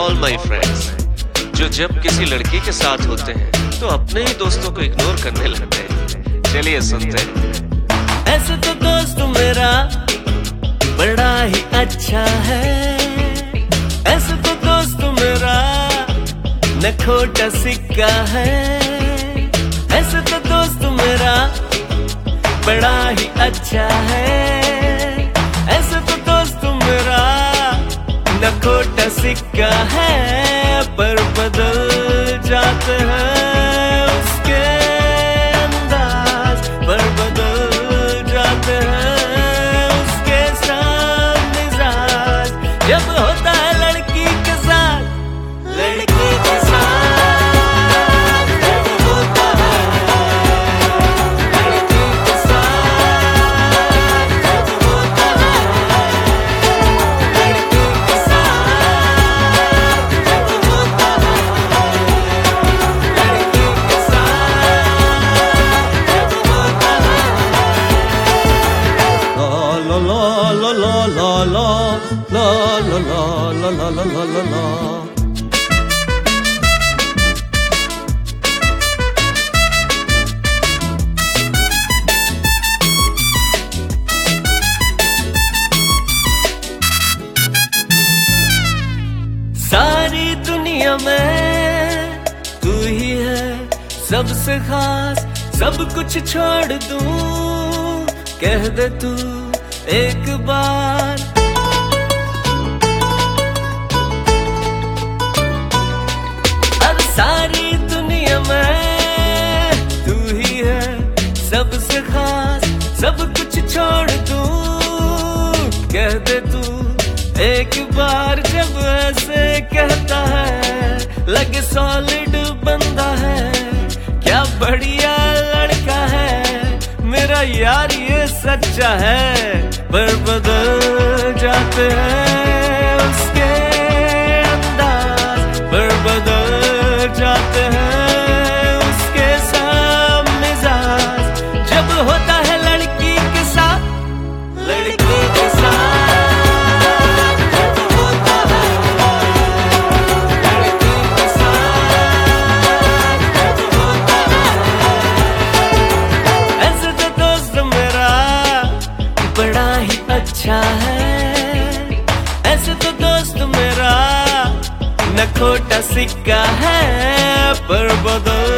All my friends जो जब किसी लड़की के साथ होते हैं तो अपने ही दोस्तों को इग्नोर करने लगते हैं। चलिए सुनते हैं। ऐसे तो दोस्त मेरा बड़ा ही अच्छा है, ऐसे तो दोस्त मेरा न खोटा सिक्का है, ऐसे तो दोस्त मेरा बड़ा ही अच्छा है, ऐसे तो दोस्त मेरा न खोटा सिक्का है, पर बदल जाते हैं उसके अंदाज, पर बदल जाते हैं उसके साथ मिजाज, जब होता है लड़की के साथ, लड़की के साथ जब होता है, लड़की के साथ जब होता है, लड़की के साथ जब होता है, लड़की के साथ जब होता है। ला ला ला ला ला ला ला ला ला ला ला ला ला ला। सारी दुनिया में तू ही है सबसे खास, सब कुछ छोड़ दूं कह दे तू एक बार, हर सारी दुनिया में तू ही है सबसे खास, सब कुछ छोड़ दूं कह दे तू एक बार, जब ऐसे कहता है लगे सॉलिड बंदा है, क्या बढ़िया लड़का है मेरा यार ये सच्चा है, पर बदल जाते हैं उसके अंदाज, पर बदल जाते हैं उसके साथ मिजाज, जब होता है लड़की के साथ, लड़की के साथ जब होता है, लड़की के साथ जब होता है, ऐसे तो दोस्त मेरा बड़ा ही अच्छा है, ऐसे तो दोस्त मेरा न खोटा सिक्का है, पर बदल